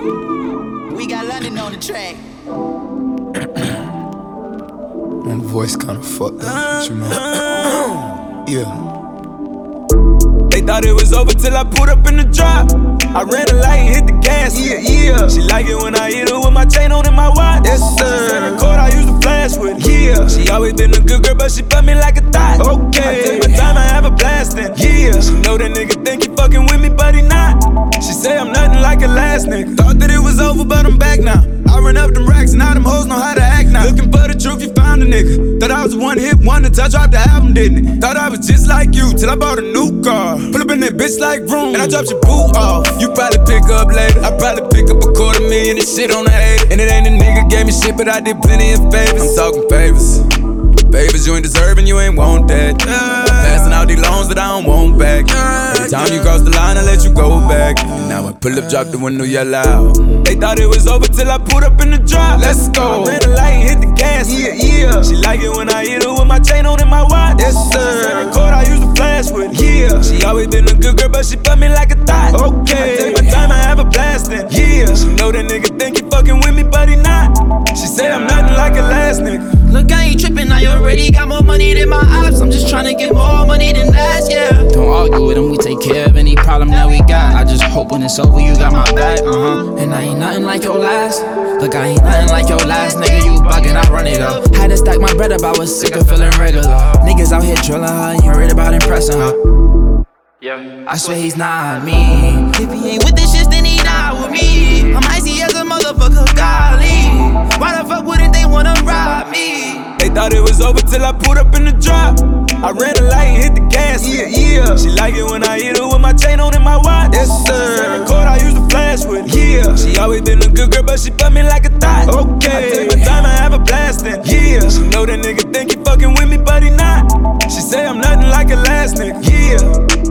We got London on the track. Man, the voice kinda fucked up, you know. Yeah. They thought it was over till I pulled up in the drop. I ran a light and hit the gas. Yeah. She like it when I hit her with my chain on and my watch. Yes, sir. She said record, I use the flash with it. Yeah. She always been a good girl, but she fuck me like a thot. Okay. I take my time, I have a blast in. Yeah. She know that nigga think he fucking with me, but he not. She say I'm nothing like a last nigga. Thought that it was over, but I'm back now. I run up them racks, now them hoes know how to act now. Looking for the truth, you found a nigga. Thought I was a one-hit wonder till I dropped the album, didn't it? Thought I was just like you, till I bought a new car. Pull up in that bitch like room, and I dropped your boot off. You probably pick up later, I probably pick up $250,000 and shit on the hater. And it ain't a nigga gave me shit, but I did plenty of favors. I'm talking favors. Favors you ain't deserving, you ain't want that. Passing out these loans that I don't want back. Every time you cross the line, I let you go back. And now I pull up, drop the window, yell out. They thought it was over till I pulled up in the drop. Let's go. I ran the light and hit the gas. Yeah. She like it when I hit her with my chain on and my watch. Yes, sir. She said record, I use the flash with it. Yeah. She always been a good girl, but she fuck me like a thot. Okay. I take my time, I have a blast in. Yeah. She know that nigga think he fucking with me, but he not. She say I'm nothing like a last nigga. Look, I ain't trippin', I already got more money than my ops. I'm just tryna get more money than last, yeah. Don't argue with him, we take care of any problem that we got. I just hope when it's over, you got my back, And I ain't nothing like your last. Look, I ain't nothing like your last, nigga, you buggin', I run it up. Had to stack my bread up, I was sick of feeling regular. Niggas out here drillin' her, you worried about impressing her. Yeah, I swear he's not me. If he ain't with this shit, then he not with me. I'm icy as a motherfucker, golly. Why the fuck wouldn't they wanna rob me? They thought it was over till I pulled up in the drop. I ran a light and hit the gas. Yeah. She like it when I hit her with my chain on and my watch. Yes, sir. She said record, I use the flash with it. Yeah. She always been a good girl, but she fuck me like a thot. Okay. I take my time, I have a blast in. Yeah. She know that nigga think he fucking with me, but he not. She say I'm nothing like a last nigga. Yeah.